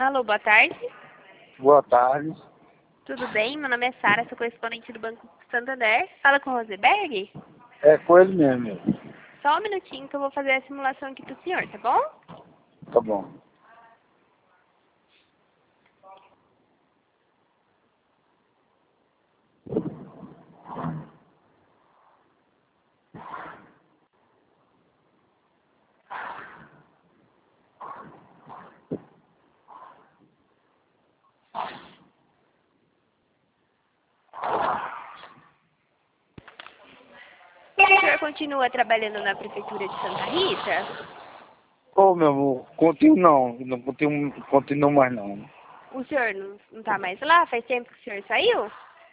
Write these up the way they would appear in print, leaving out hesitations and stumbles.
Alô, boa tarde. Boa tarde. Tudo bem? Meu nome é Sara, sou correspondente do Banco Santander. Fala com o Rosenberg? É com ele mesmo. Só um minutinho que eu vou fazer a simulação aqui pro senhor, tá bom? Tá bom. O senhor continua trabalhando na Prefeitura de Santa Rita? Ô, meu amor, não continuo mais não. O senhor não tá mais lá? Faz tempo que o senhor saiu?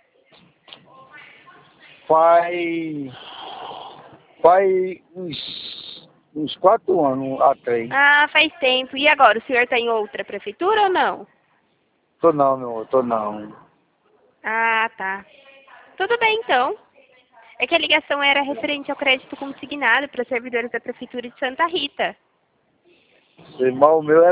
Faz uns 4 anos atrás. Ah, faz tempo. E agora, o senhor tá em outra prefeitura ou não? Tô não, meu amor, tô não. Ah, tá. Tudo bem, então. É que a ligação era referente ao crédito consignado para servidores da Prefeitura de Santa Rita. Mas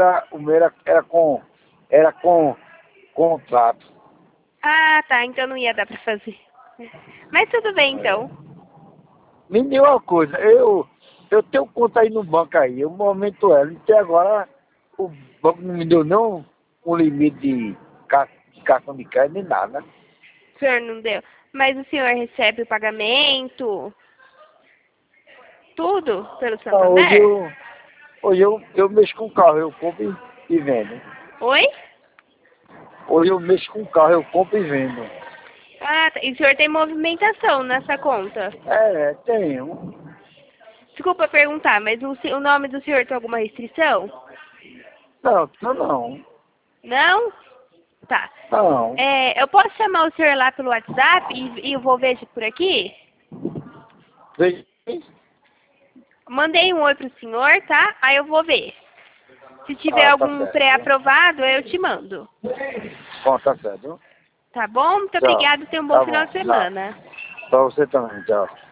era com contrato. Ah, tá. Então não ia dar para fazer. Mas tudo bem, então. Me diga uma coisa, eu tenho conta aí no banco aí, eu movimento ela, até agora o banco não me deu não um limite de cartão de crédito nem nada. O senhor não deu. Mas o senhor recebe o pagamento? Tudo pelo Não, Santander? hoje eu mexo com carro, eu compro e vendo. Oi? Hoje eu mexo com carro, eu compro e vendo. Ah, tá. E o senhor tem movimentação nessa conta? É, tenho. Desculpa perguntar, mas o nome do senhor tem alguma restrição? Não. Não? Tá. Não. Eu posso chamar o senhor lá pelo WhatsApp e eu vou ver por aqui? Veja. Mandei um oi pro senhor, tá? Aí eu vou ver. Se tiver Tá algum certo. pré-aprovado, eu te mando. Bom, tá certo. Tá bom? Muito Tchau. obrigada e tenha um bom Tá final bom. de Não. semana. Pra você também, tchau.